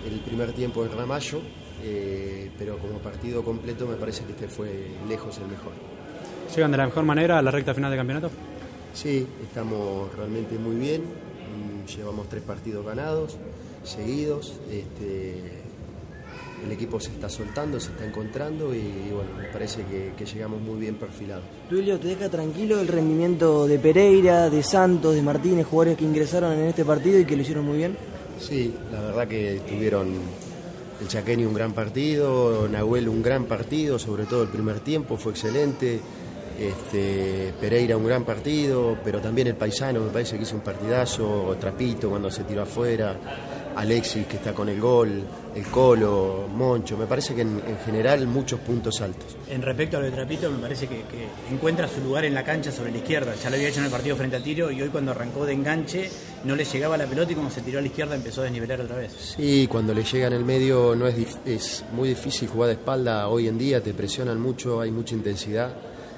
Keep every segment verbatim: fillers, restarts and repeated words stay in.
el primer tiempo en Ramallo, eh, pero como partido completo me parece que este fue lejos el mejor. ¿Llegan de la mejor manera a la recta final del campeonato? Sí, estamos realmente muy bien, llevamos tres partidos ganados, seguidos, este, el equipo se está soltando, se está encontrando y, y bueno, me parece que, que llegamos muy bien perfilados. Duilio, ¿te deja tranquilo el rendimiento de Pereira, de Santos, de Martínez, jugadores que ingresaron en este partido y que lo hicieron muy bien? Sí, la verdad que tuvieron el Chaqueño un gran partido, Nahuel un gran partido, sobre todo el primer tiempo fue excelente. Este, Pereira un gran partido, pero también el Paisano me parece que hizo un partidazo, Trapito cuando se tiró afuera, Alexis que está con el gol, el Colo, Moncho, me parece que en, en general muchos puntos altos. En respecto a lo de Trapito, me parece que, que encuentra su lugar en la cancha sobre la izquierda, ya lo había hecho en el partido frente a Tiro y hoy cuando arrancó de enganche no le llegaba la pelota y cuando se tiró a la izquierda empezó a desnivelar otra vez. Sí, cuando le llega en el medio no es, es muy difícil jugar de espalda hoy en día, te presionan mucho, hay mucha intensidad.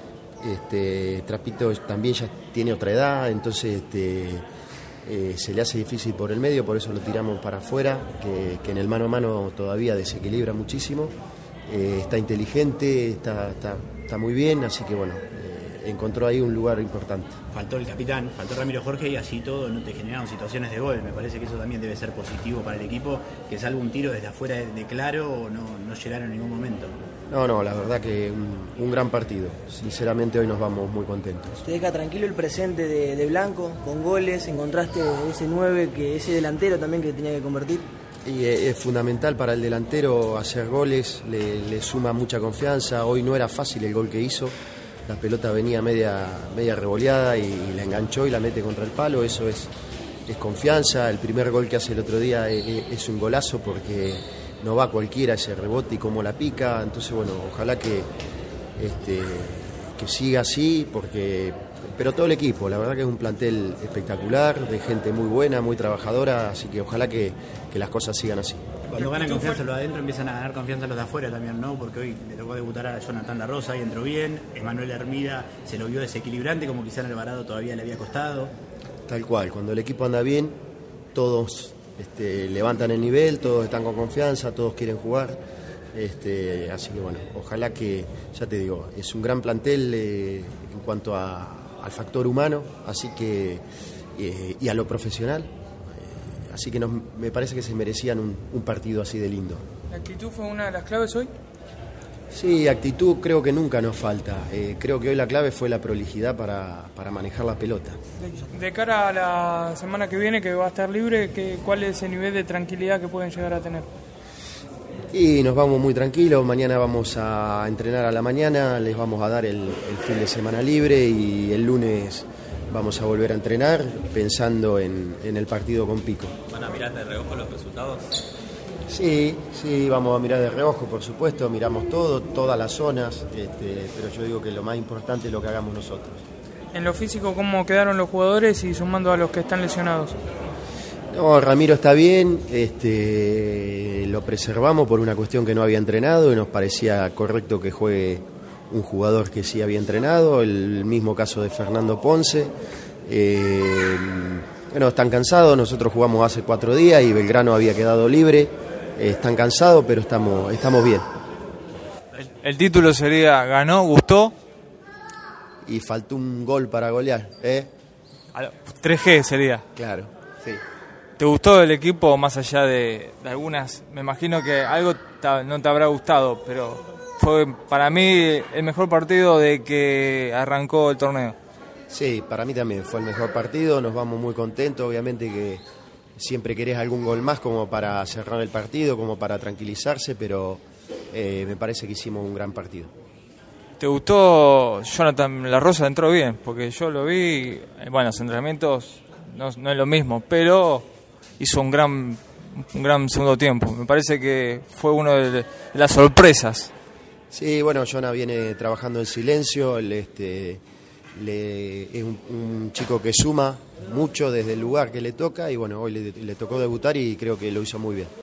Este, Trapito también ya tiene otra edad, entonces este, eh, se le hace difícil por el medio, por eso lo tiramos para afuera, que, que en el mano a mano todavía desequilibra muchísimo, eh, está inteligente, está, está, está muy bien, así que bueno, eh, encontró ahí un lugar importante. Faltó el capitán, faltó Ramiro Jorge y así todo no te generaron situaciones de gol, me parece que eso también debe ser positivo para el equipo, que salvo un tiro desde afuera de, de Claro no, no llegaron en ningún momento. No, no, la verdad que un, un gran partido. Sinceramente hoy nos vamos muy contentos. ¿Te deja tranquilo el presente de, de Blanco con goles? ¿Encontraste ese nueve, que ese delantero también que tenía que convertir? Y es, es fundamental para el delantero hacer goles, le, le suma mucha confianza. Hoy no era fácil el gol que hizo. La pelota venía media, media revoleada y, y la enganchó y la mete contra el palo. Eso es, es confianza. El primer gol que hace el otro día es, es un golazo porque no va cualquiera ese rebote y cómo la pica, entonces bueno, ojalá que este, que siga así, porque pero todo el equipo, la verdad que es un plantel espectacular, de gente muy buena, muy trabajadora, así que ojalá que, que las cosas sigan así. Cuando ganan confianza los de adentro empiezan a ganar confianza los de afuera también, ¿no? Porque hoy le tocó debutar a Jonathan La Rosa y entró bien, Emanuel Hermida se lo vio desequilibrante, como quizá en Alvarado todavía le había costado. Tal cual, cuando el equipo anda bien, todos Este, levantan el nivel, todos están con confianza, todos quieren jugar, este, así que bueno, ojalá que, ya te digo, es un gran plantel eh, en cuanto a, al factor humano, así que eh, y a lo profesional, eh, así que nos, me parece que se merecían un, un partido así de lindo. ¿La actitud fue una de las claves hoy? Sí, actitud creo que nunca nos falta. Eh, creo que hoy la clave fue la prolijidad para, para manejar la pelota. De, de cara a la semana que viene, que va a estar libre, ¿qué, ¿cuál es el nivel de tranquilidad que pueden llegar a tener? Y nos vamos muy tranquilos, mañana vamos a entrenar a la mañana, les vamos a dar el, el fin de semana libre y el lunes vamos a volver a entrenar pensando en, en el partido con Pico. ¿Van a mirar de reojo los resultados? Sí, sí, vamos a mirar de reojo, por supuesto, miramos todo, todas las zonas, este, pero yo digo que lo más importante es lo que hagamos nosotros. En lo físico, ¿cómo quedaron los jugadores y sumando a los que están lesionados? No, Ramiro está bien, este, lo preservamos por una cuestión que no había entrenado y nos parecía correcto que juegue un jugador que sí había entrenado, el mismo caso de Fernando Ponce. Eh, bueno, están cansados, nosotros jugamos hace cuatro días y Belgrano había quedado libre. Están cansados, pero estamos, estamos bien. El, el título sería, ganó, gustó. Y faltó un gol para golear, ¿eh? tres G sería. Claro, sí. ¿Te gustó el equipo más allá de, de algunas? Me imagino que algo ta, no te habrá gustado, pero fue para mí el mejor partido de que arrancó el torneo. Sí, para mí también fue el mejor partido, nos vamos muy contentos, obviamente que siempre querés algún gol más como para cerrar el partido, como para tranquilizarse, pero eh, me parece que hicimos un gran partido. ¿Te gustó Jonathan La Rosa? Entró bien, porque yo lo vi, bueno, los entrenamientos no, no es lo mismo, pero hizo un gran, un gran segundo tiempo. Me parece que fue una de las sorpresas. Sí, bueno, Jonah viene trabajando en silencio, el, este, le, es un, un chico que suma mucho desde el lugar que le toca y bueno, hoy le, le tocó debutar y creo que lo hizo muy bien.